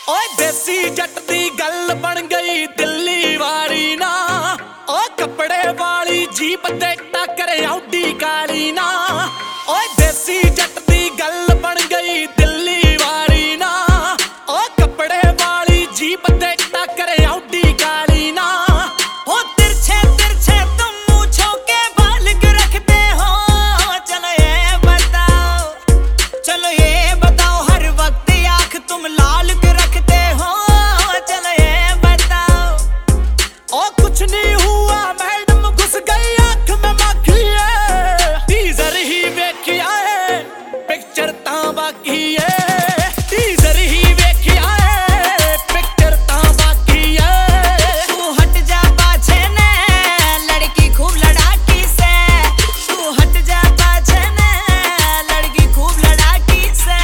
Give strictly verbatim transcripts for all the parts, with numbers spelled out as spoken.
ओए देसी जट दी गल बन गई दिल्ली वाली ना। ओ कपड़े वाली जीप ते टक्कर आउडी काली ना। ओए देसी जट दी गल बन गई दिल्ली वाली ना। ओ कपड़े वाली जीप ते टक्कर आउडी काली ना। ओ तिरछे तिरछे तुम मूंछों के बाल क्यों रखते हो? चलो ये बताओ, चलो ये बताओ हर वक्त आंख तुम लाल क्यों रखते हो? चलो ये बताओ। ओ कुछ नहीं हुआ मैडम घुस गई आंख में माखी है। टीजर ही वेखिया है पिक्चर ता बाकी है। टीजर ही वेखिया है पिक्चर ता बाकी है। तू हट जा पाछे ने लड़की खूब लड़ाकी से। तू हट जा पाछे ने लड़की खूब लड़ाकी से।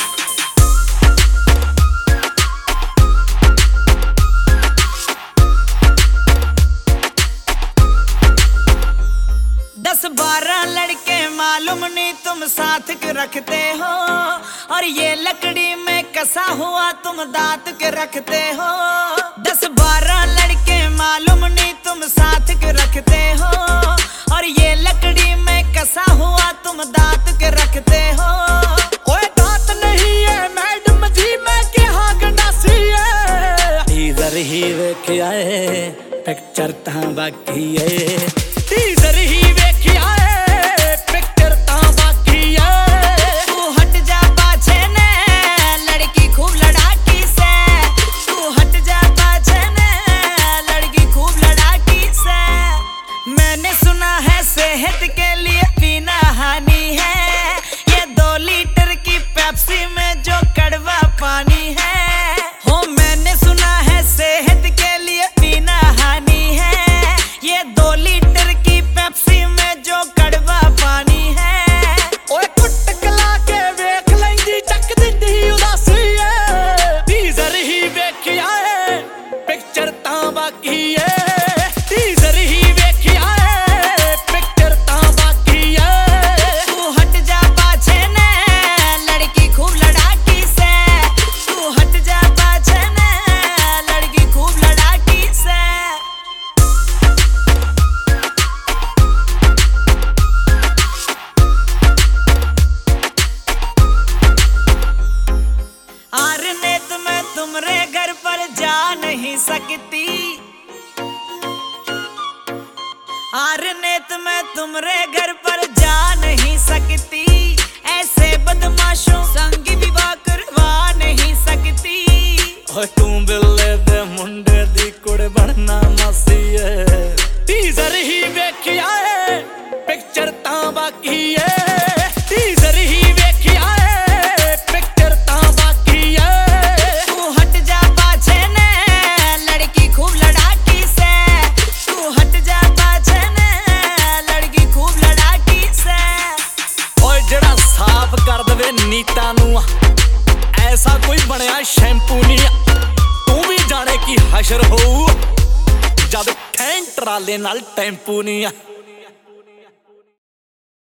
दस बारह लड़के मालूम नहीं तुम साथ क्यों रखते हो? और ये लकड़ी में कसा हुआ तुम दांत क्यों रखते हो? दस बारह लड़के मालूम नहीं तुम साथ क्यों रखते हो? और ये लकड़ी में कसा हुआ तुम दांत क्यों रखते हो? ओए दांत नहीं है मैडम जी मैं क्या गंडासी है। टीजर ही वेखिया है पिक्चर ता बाकी है। टीजर ही वेखिया है पिक्चर ता बाकी है। तू हट जा पाछे ने लड़की खूब लड़ाकी से। तू हट जा पाछे ने लड़की खूब लड़ाकी से। मैंने सुना है सेहत के लिए पीना हानि है। ये दो लीटर की पेप्सी में जो कड़वा पानी है। हो मैंने सुना है सेहत के लिए पीना हानि है। ये दो लीटर की पेप्सी में जो कड़वा पानी है। ओए कुट कला के वेख लेंदी चक दिंदी उदासी है। टीजर ही वेखिया है पिक्चर ता बाकी है। टीजर ही वेखिया है पिक्चर ता बाकी है। तू हट जा पाछे ने लड़की खूब लड़ाकी से। तू हट जा पाछे ने लड़की खूब लड़ाकी से। आरनेत मैं तुम्हारे घर पर जा नहीं सकती। आरनेत मैं तुम्हारे घर पर जा नहीं सकती। ऐसे बदमाशों संग विवाह करवा नहीं सकती। ओए तू बिल्ले दे मुंडे दी कुड़ बनना मासी है। टीजर ही वेखिया है पिक्चर ता बाकी है। टीजर ही वेखिया है पिक्चर ता बाकी है। तू हट जा पाछे ने लड़की खूब लड़ाकी से। तू हट जा पाछे ने लड़की खूब लड़ाकी से। ओए जड़ा साफ कर दवे नीता नू ऐसा कोई बनया शैम्पू नहीं। तू भी जाने की हशर हो जब खैं ट्राले नाल टैंपू नहीं।